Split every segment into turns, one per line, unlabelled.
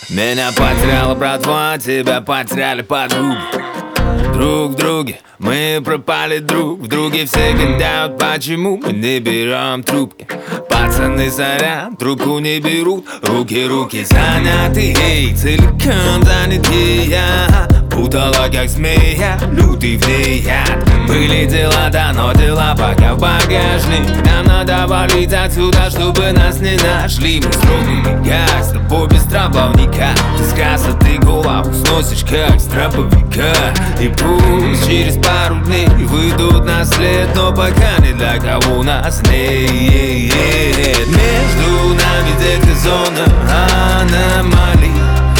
Меня потеряла братва, тебя потеряли подруги. Друг в друге мы пропали друг в друге. Все гадают, почему мы не берем трубки. Пацаны, сорян, трубку не берут. Руки заняты, ей, целиком заняты. Путала, как змея, лютый влияет. Были дела, да, но дела пока в багажник. Нам надо валить отсюда, чтобы нас не нашли. Мы строгими, как с тобой без трампловника. Ты с красоты голову сносишь, как с траповика. И пусть через пару дней выйдут на след, но пока ни для кого нас нет. Между нами детка зона аномалий,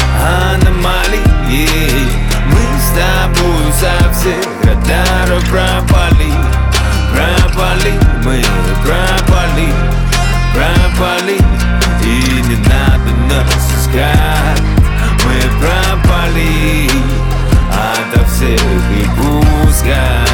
мы с тобою со всех радаров пропали. Мы пропали, и не надо нас искать. Мы пропали ото всех и пускай.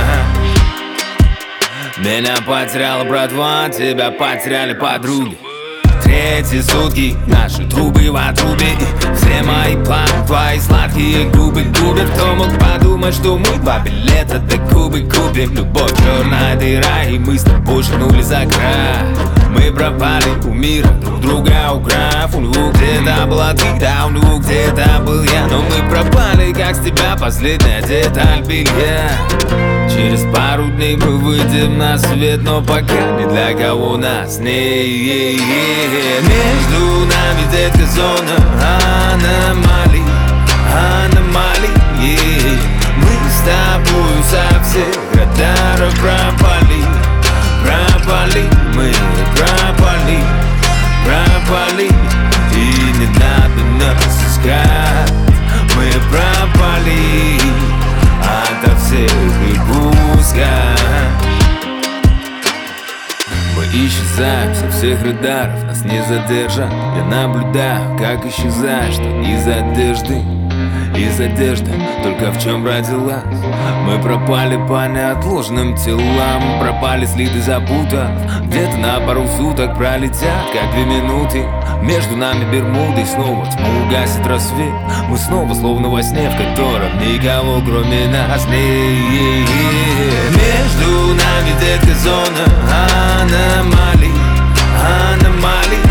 Меня потеряла братва, тебя потеряли подруги. Третьи сутки, наши трубы в отрубе. Все мои планы, твои сладкие губы губят. Кто мог подумать, что мы два билета до Кубы купим? Любовь черная дыра, и мы с тобой шагнули за край. Мы пропали у мира, друг друга украв. У него где-то была ты, да у него где-то был я. Но мы пропали, как с тебя последняя деталь белья. Через пару дней мы выйдем на свет, но пока ни для кого нас нет. Между нами детка зона аномалий, мы с тобою со всех радаров пропали. Мы пропали, и не надо нас искать. Мы пропали ото всех и пускай. Мы исчезаем со всех радаров, нас не задержат. Я наблюдаю, как исчезаешь, что из одежды. Из одежды только в чем родилась. Мы пропали по неотложным телам. Пропали следы, запутав. Где-то на пару суток пролетят, как 2 минуты. Между нами Бермуды, снова тьму угасит рассвет. Мы снова словно во сне, в котором никого кроме нас нет. Между нами детка зона аномалий,